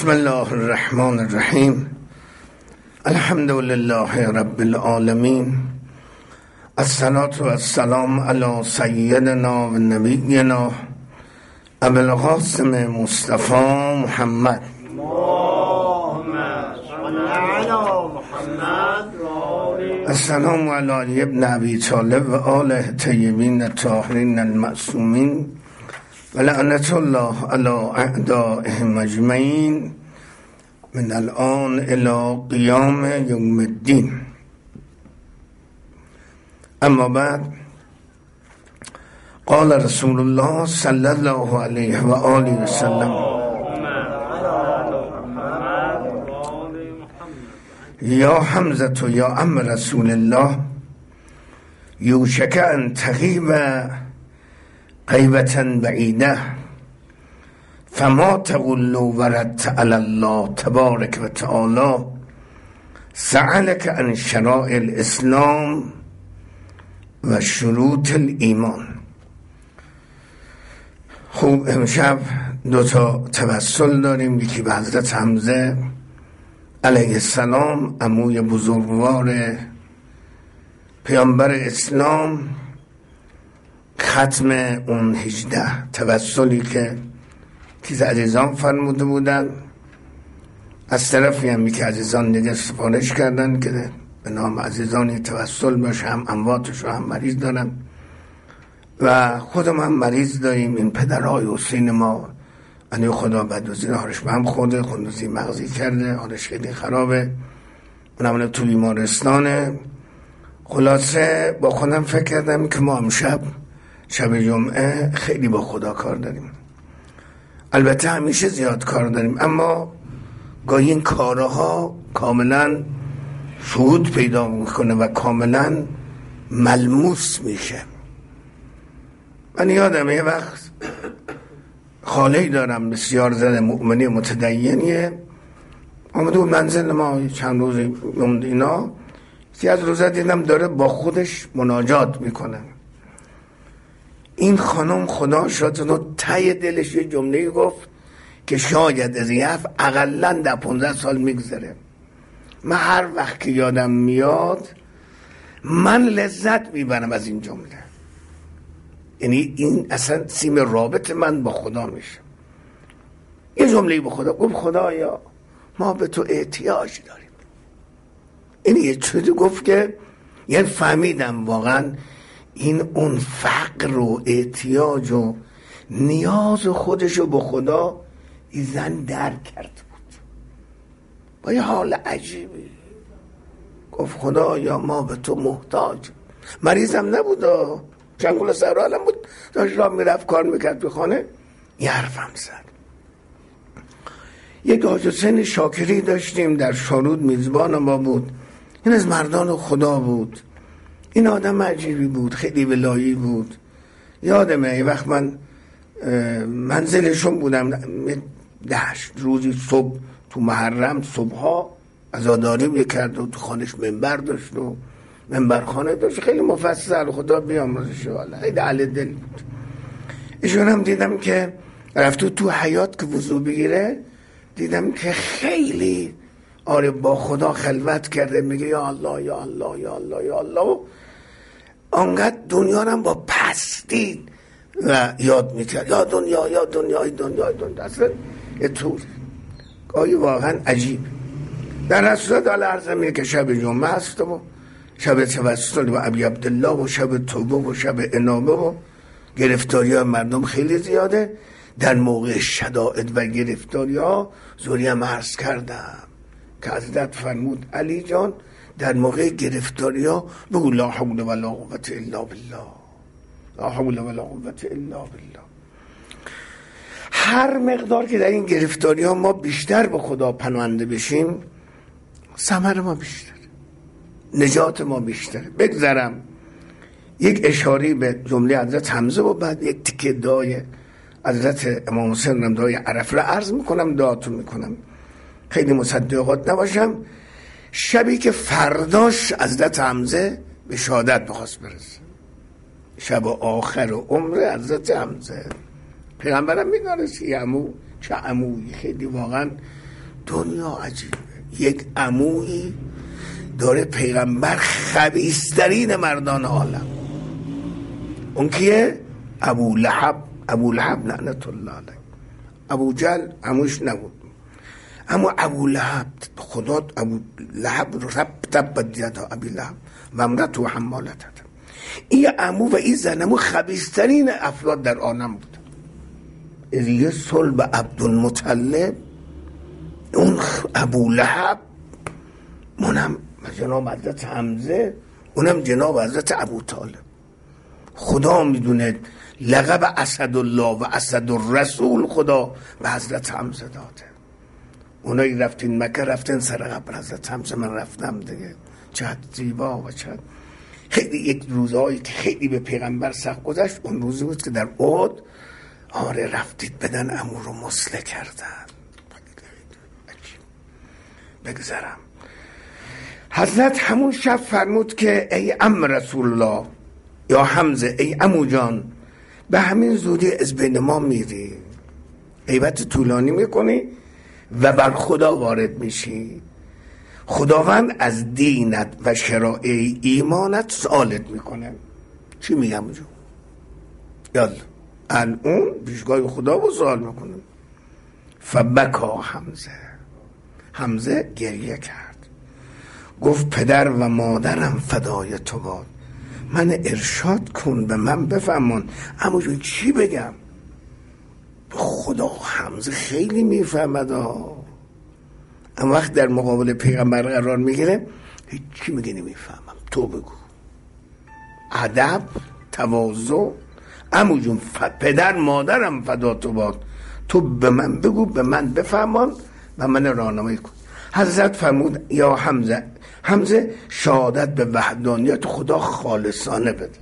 بسم الله الرحمن الرحیم. الحمد لله رب العالمین، الصلاة و السلام علی سیدنا و نبینا ابی القاسم مصطفی محمد. السلام علی علی ابن ابی طالب و آله طیبین الطاهرین المعصومین و لعنت الله علی اعدائهم اجمعین من الان الی قیام یوم الدین. اما بعد، قال رسول الله صلی الله علیه و آله و سلم: یا حمزه یا عم رسول الله، یوشک ان تغیب غیبة بعیده، فما تقول وردت علی الله تبارک و تعالی سألک عن شرائع الاسلام و شروط الایمان. خوب، امشب دو تا توسل داریم. یکی به حضرت حمزه علیه السلام، عموی بزرگوار پیامبر اسلام، ختم اون 18 توسلی که چیز عزیزان فرموده بودن. از طرفی هم که عزیزان دیگه سفارش کردن که به نام عزیزانی توسل باشه، هم امواتش هم مریض دارن و خودم هم مریض داریم. این پدرهای حسین ما، یعنی خدا بدوزیر حالش به هم خورده، خندوزی مغزی کرده، حالش خیلی خرابه، اونم تو بیمارستانه. خلاصه با خودم فکر کردم که ما امشب شب جمعه خیلی با خدا کار داریم. البته همیشه زیاد کار داریم، اما گاهی این کارها کاملا شهود پیدا میکنه و کاملا ملموس میشه. من یادم یه وقت خاله‌ای دارم بسیار زن مؤمنی متدینیه، آمده بود منزل ما چند روز اینا، یکی از روزا دیدم داره با خودش مناجات میکنه. این خانم خدا شد ته دلش یه جمله گفت که شاید از این حرف اقلن در 15 سال میگذره. من هر وقت که یادم میاد من لذت میبرم از این جمله. یعنی این اصلا سیم رابط من با خدا میشه. یه جمله با خدا گفت: خدایا ما به تو احتیاج داریم. این یه چیزی گفت که یعنی فهمیدم واقعا این اون فقر و احتیاج و نیاز خودشو به خدا این زن درک کرده بود. با یه حال عجیبی گفت: خدایا ما به تو محتاج. مریضم نبود، چنگول سرحالم بود، داشت راه میرفت کار میکرد به خانه، یه حرفم زد. یک حاج حسین شاکری داشتیم در شارود، میزبان ما بود. این از مردان خدا بود. این آدم عجیبی بود، خیلی ولایی بود. یادمه یه وقت من منزلشون بودم، دشت روزی صبح تو محرم صبحها عزاداری میکرد و تو خانش منبر داشت و منبرخانه داشت، خیلی مفصل، خدا بیامرزش، خیلی اهل دل بود. ایشون هم دیدم که رفت تو حیاط که وضو بگیره، دیدم که خیلی با خدا خلوت کرده، میگه یا الله یا الله یا الله یا الله. آنقدر دنیا هم با پستی و یاد میکرد، یا دنیا یا دنیا دنیا دنیا. اصلا یه طور گاهی واقعا عجیب. در صورت عرضه میگه که شب جمعه هست و شب توسل و ابی عبدالله و شب توبه و شب انابه و گرفتاری ها مردم خیلی زیاده. در موقع شدائد و گرفتاری ها زوری هم عرض کردم که حضرت فرمود علی جان در موقع گرفتاری ها بگو لا حول ولا قوة الا بالله، لا حول ولا قوة الا بالله. هر مقدار که در این گرفتاری ها ما بیشتر به خدا پناهنده بشیم، ثمر ما بیشتر، نجات ما بیشتر. بگذرم یک اشاری به جمله حضرت حمزه و بعد یک تیکه دعای حضرت امام حسین، دعای عرفه را عرض میکنم، دعاتون میکنم، خیلی مصدقات نباشم. شبی که فرداش حضرت حمزه به شهادت بخواست برسه، شب آخر عمر حضرت حمزه، پیغمبرم میدانست که عمو چه عموی، خیلی واقعا دنیا عجیبه. یک عمویی داره پیغمبر خبیث‌ترین مردان عالم، اون کیه؟ ابو لهب لعنت الله علیه. ابو جهل عموش نبود، اما ابو لهب، خدا ابو لهب تبت یدا ابی لهب و امرأته حمالة. این عمو و این زنمو خبیث‌ترین افراد در عالم بود. یه صلب عبدالمطلب، اون ابو لهب، اونم جناب حضرت حمزه، اونم جناب حضرت ابو طالب. خدا میدونه لقب اسدالله و اسدالرسول خدا به حضرت حمزه داده. اونایی رفتین مکه، رفتین سر قبر حضرت حمزه، من رفتم دیگه، چقدر زیبا و چقدر خیلی. یک روزهایی که خیلی به پیغمبر سخت گذشت، اون روزی بود که در احد آره رفتید بدن عمو رو مسله کردن. بگذرم، حضرت همون شب فرمود که ای عم رسول الله، یا حمزه ای عمو جان، به همین زودی از بین ما میری، غیبت طولانی میکنی و بر خدا وارد میشی. خداوند از دینت و شرایع ایمانت سوالت میکنه. چی میگم جو؟ یالا الان پیشگاه خدا رو سوال میکنه. فبکا حمزه گریه کرد، گفت پدر و مادرم فدای تو باد، من ارشاد کن، به من بفهمون. اما جون چی بگم؟ خدا حمزه خیلی میفهمد، اما وقت در مقابل پیغمبر قرار میگیره هیچی میگه نمیفهمم، تو بگو. ادب، تواضع. عمو جون پدر مادرم فدا تو باد، تو به من بگو، به من بفهمان و من راهنمایی کن. حضرت فرمود یا حمزه شهادت به وحدانیت خدا خالصانه بده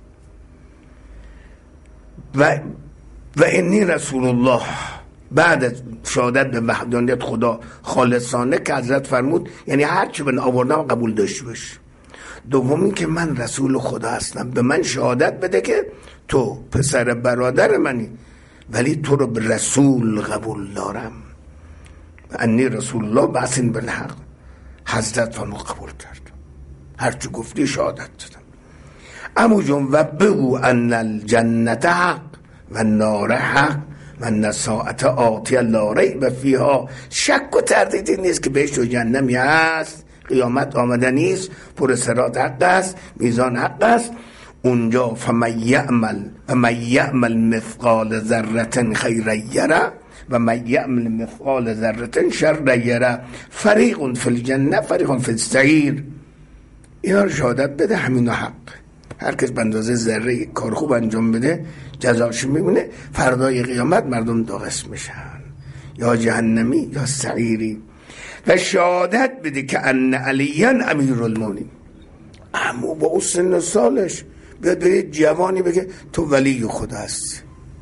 و انی رسول الله. بعد از شهادت به وحدانیت خدا خالصانه که حضرت فرمود یعنی هر چی من آوردم قبول داشته باش. دومی که من رسول خدا هستم، به من شهادت بده که تو پسر برادر منی، ولی تو رو به رسول قبول دارم. انی رسول الله بعثن بالحق. حضرت فرمود قبول کرد، هر چی گفتی شهادت دادم. اما جون و بگو ان الجنت حق و النار حق و ان ساعت آتیه لا ریب فیها. شک و تردیدی نیست که بهشت و جهنمی هست، قیامت آمده نیست، پر صراط حق است، میزان حق است. اونجا فمن یعمل مثقال ذره خیرا یره و من یعمل مثقال ذره شرا یره، فریق فی الجنه فریق فی السعیر. اینا رو شهادت بده، همین حق. هر کس به اندازه ذره کار خوب انجام بده جزاش میمونه. فردای قیامت مردم دو قسم میشن، یا جهنمی یا سعیری. و شهادت بده که ان علی امیرالمومنین. اما با اون سن سالش بیاد به جوانی بگه تو ولی خدا هستی.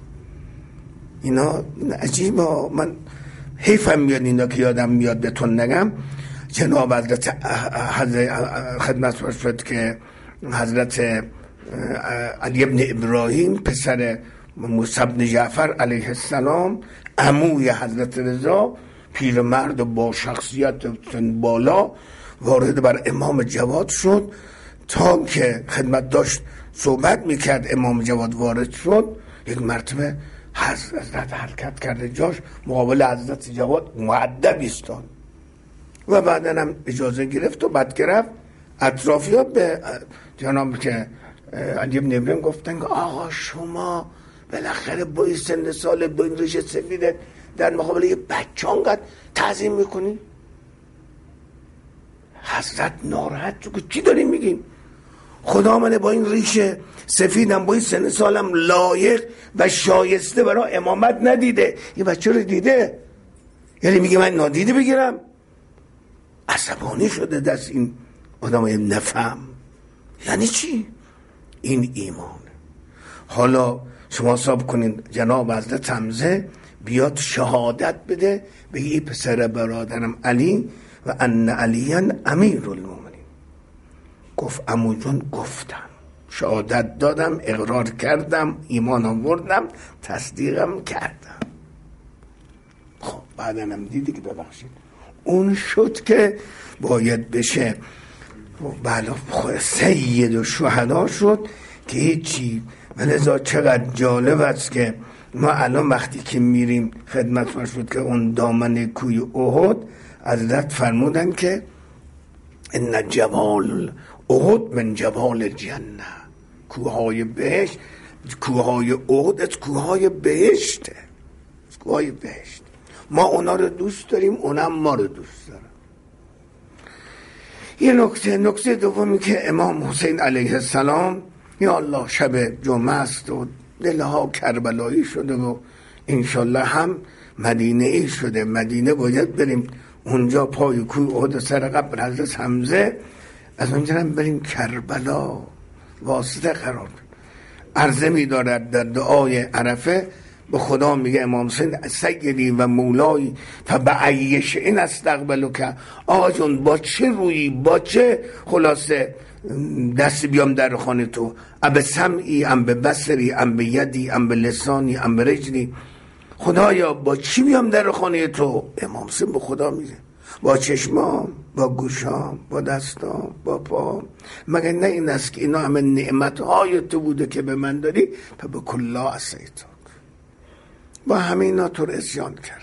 اینا عجیبه. من حیفم میاد اینا که یادم میاد بهتون نگم. جناب حضرت خدمت شد که حضرت علی ابن ابراهیم پسر موسی بن جعفر علیه السلام، عموی حضرت رضا، پیرمرد با شخصیت بالا، وارد بر امام جواد شد. تا که خدمت داشت صحبت میکرد، امام جواد وارد شد. یک مرتبه حضرت حرکت کرده جاش، مقابل حضرت جواد مؤدب ایستاد و بعدا هم اجازه گرفت و بعد گرفت. اطرافیان به جناب که علی ابن ابراهیم گفتن که آقا شما بالاخره با این سن سال، با این ریش سفیدت در مقابل یه بچه انقدر تعظیم میکنی؟ حضرت ناراحت شد که چی داریم میگیم؟ خدا منه با این ریش سفیدم، با این سن سالم لایق و شایسته برای امامت ندیده، یه بچه رو دیده، یعنی میگه من نادیده بگیرم؟ عصبانی شده دست این آدم های نفهم. یعنی چی؟ این ایمان. حالا شما حساب کنین جناب حضرت حمزه بیاد شهادت بده به این پسر برادرم علی و ان علی امیرالمومنین. گفت عمو جون گفتم، شهادت دادم، اقرار کردم، ایمان آوردم، تصدیقم کردم. خب بعدنم دیدی که ببخشید اون شد که باید بشه بله سید و شهدا شد که هیچی. ولذا چقدر جالب است که ما الان وقتی که میریم خدمت فرمود که اون دامن کوی احد حضرت فرمودن که ان جبال احد من جبال الجنه، کوههای بهشت، کوههای احد از کوههای بهشته، کوههای بهشت. ما اونا رو دوست داریم، اونم ما رو دوست دارن. یه نکته دومی که امام حسین علیه السلام یا الله شب جمعه است و دلها کربلایی شده و انشالله هم مدینه ای شده. مدینه باید بریم اونجا پای کوه احد سر قبر حضرت حمزه، از اونجا هم بریم کربلا واسطه قرار. عرضه می دارد در دعای عرفه به خدا میگه امام حسین سیدی و مولایی فبعیش این استقبلو که آقا جون با چه رویی با چه خلاصه دست بیام در خانه تو، ام سمعی ام به بصری ام به یدی ام به لسانی ام به رجلی، خدایا با چی بیام در خانه تو؟ امام حسین به خدا میگه با چشمام، با گوشام، با دستام، با پام. مگه نه این است که اینا همه نعمتهای تو بوده که به من داری؟ تا به کلا عصیتک، با همه اینا تو رو عصیان کردم.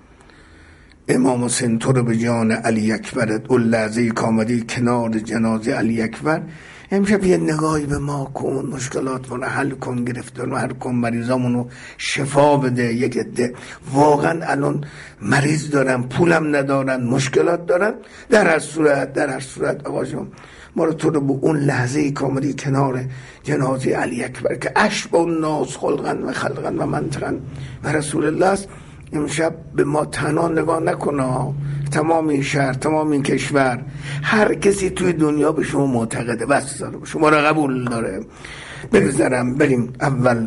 امام حسین تو رو به جان علی اکبرت اون لحظه کامدی کنار جنازه علی اکبر امشب یه نگاهی به ما کن، مشکلات رو حل کن، گرفتار رو حل کن، مریضامونو شفا بده. یک عده واقعا الان مریض دارن، پولم ندارن، مشکلات دارن. در هر صورت آقا جون ما رو تو رو به اون لحظه کاملی کنار جنازه علی اکبر که اشبه الناس خلقا و خلقا و منطقا و رسول الله است، امشب به ما تنها نگاه نکنه، تمام این شهر، تمام این کشور، هر کسی توی دنیا به شما معتقده، بس داره به شما را قبول داره. بگذارم بریم اول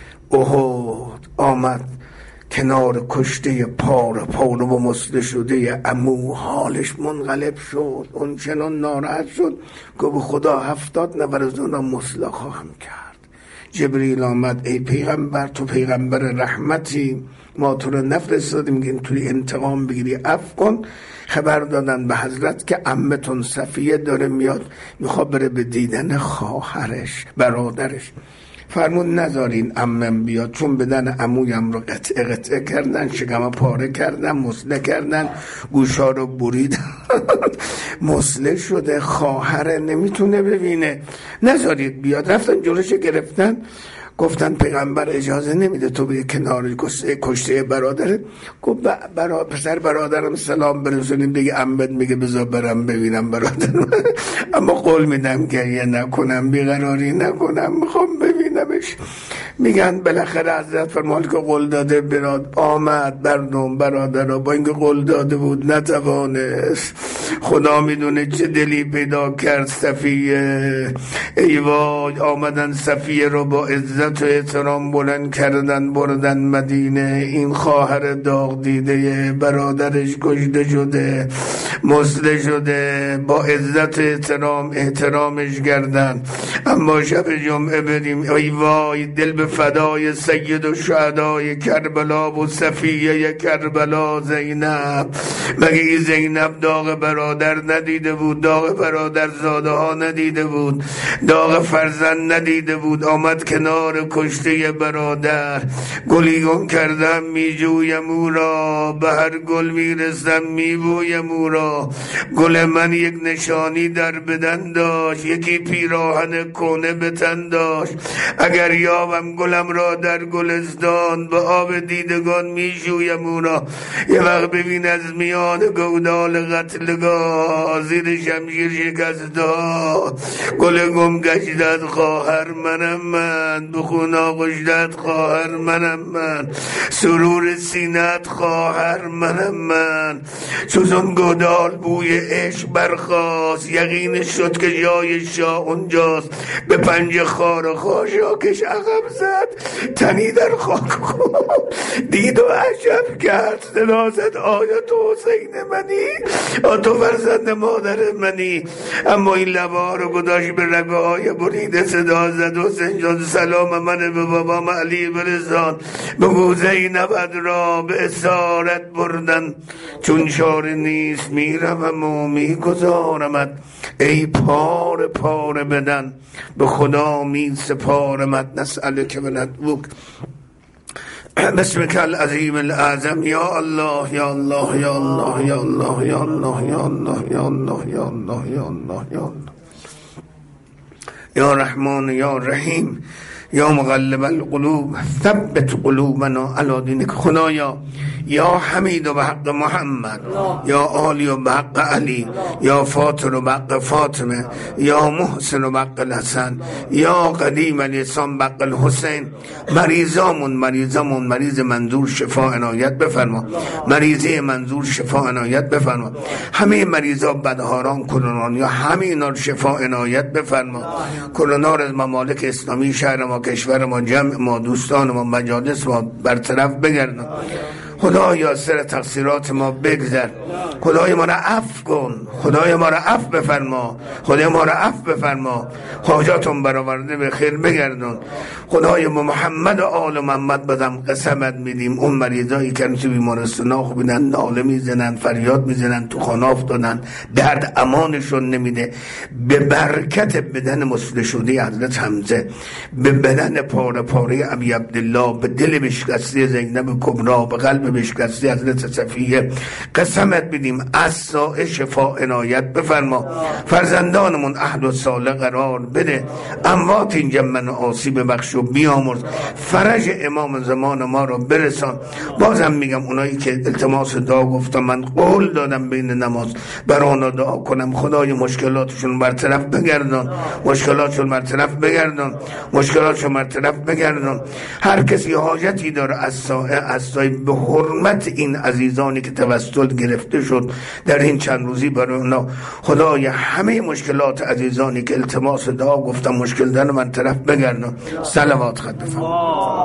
احد آمد کنار کشته پاره و مسله شده عمو، حالش منقلب شد، اون چنان ناراحت شد که به خدا 70 نفر از اونا مسله خواهم کرد. جبریل آمد ای پیغمبر تو پیغمبر رحمتی، ما تو رو نفرستادیم که توی انتقام بگیری، عفو کن. خبر دادن به حضرت که عمتون صفیه داره میاد، میخواد بره به دیدن خواهرش برادرش. فرمود نذارین عمم بیاد، چون بدن عمویم رو قطعه کردن، شکم پاره کردن، مسله کردن، گوشا رو بریدن مسله شده، خواهر نمیتونه ببینه، نذارید بیاد. رفتن جلوش گرفتن، گفتن پیغمبر اجازه نمیده تو به کنار کشته برادره. گفت پسر برادرم سلام برسونیم دیگه، عمت میگه بذار برم ببینم برادرم اما قول میدم گریه نکنم، بیقراری نکنم، میخوام ببینمش. میگن بالاخره حضرت فرمود که قول داده براد آمد. بردم برادر با اینکه قول داده بود نتوانست، خدا میدونه چه دلی پیدا کرد صفیه. ای وای، آمدن صفیه رو با عزت و احترام بلند کردن بردن مدینه. این خواهر داغ دیده برادرش کشته شده، مسله شده، با عزت و احترامش کردن. اما شب جمعه بریم ای وای، دل به فدای سید و شهدای کربلا و صفیه کربلا زینب. مگه این زینب داغ برادر ندیده بود؟ داغ برادر زاده ها ندیده بود؟ داغ فرزند ندیده بود؟ آمد کنار کشته برادر. گلی گم کردم میجویم او را، به هر گل میرسم میبویم او را. گل من یک نشانی در بدن داشت، یکی پیراهن کهنه به تن داشت. اگر یابم گلم را در گلستان، به آب دیدگان میجویم او را. یه وقت ببین از میان گودال قتلگاه زیر شمشیر شکسته، گل گم گشتت خواهر منم من، بخونا گشتت خواهر منم من، سرور سینت خواهر منم من. چوزون گودال سال بوی عشق برخاست، یقین شد که جای شاه اونجاست. به پنج خار و خاشاکش عقب زد، تنی در خاک دید و عجب کرد. صدا زد آیا تو حسین منی؟ تو فرزند مادر منی؟ اما این لبا رو گذاشت به رگه‌های بریده، صدا زد حسین جان سلام من به بابام علی برسان. بگو زینب را به اسارت بردن، چون چاره نیست میروم و میگذارمت. ای پاره پاره بدن، به خدا می سپارمت. نسألک و ندعوک بسمک العظیم الاعظم. یا الله یا الله یا الله یا الله یا الله یا الله یا الله یا الله یا الله یا الله یا رحمان یا رحیم یا مقلب القلوب ثبت قلوبنا علی دینک. خدایا یا حمید و به حق محمد، یا عالی و به حق علی، یا فاطر و به حق فاطمه، یا محسن و به حق الحسن، یا قدیم الیسان به حق الحسین. مریضامون مریض منظور شفا عنایت بفرما، مریضی منظور شفا عنایت بفرما. همه مریضا بدهاران کرونا یا همه اینا شفا عنایت بفرما. کرونا از ممالک اسلامی شهر ما، کشور ما، جمع ما، دوستان ما، مجالس ما برطرف بگردن. خدایا سر تقصیرات ما بگذر، خدای ما را عفو کن، خدای ما را عفو بفرما، خدای ما را عفو بفرما. حاجاتون برآورده به خیر بگردون. خدای ما محمد و آل محمد بدم قسمت میدیم اون مریضایی که تو بیمارستان خوبیدن، ناله میزنن، فریاد میزنن، تو خانه افتادن، درد امانشون نمیده. به برکت بدن مسل شده حضرت حمزه، به بدن پاره پاره ابی عبدالله، به دل بشکسته زینب کبرا، به قلب بشکسته حضرت صفیه قسمت بدیم عصا شفا عنایت بفرما. فرزندانمون اهل و صالح قرار بده، اموات این جمع آسیب بخش و بیامرز، فرج امام زمان ما رو برسان. بازم میگم اونایی که التماس دعا گفتم، من قول دادم بین نماز برای دعا کنم. خدای مشکلاتشون برطرف بگردن، مشکلاتشون برطرف بگردن، مشکلاتشون برطرف بگردن. هر کسی حاجتی داره عصای به حرمت این عزیزانی که توسل گرفته شد در این چند روزی برای اونا، خدای همه مشکلات عزیزانی که التماس دعا گفتم مشکل دارن من طرف بگردن. صلوات خط بفرمایید.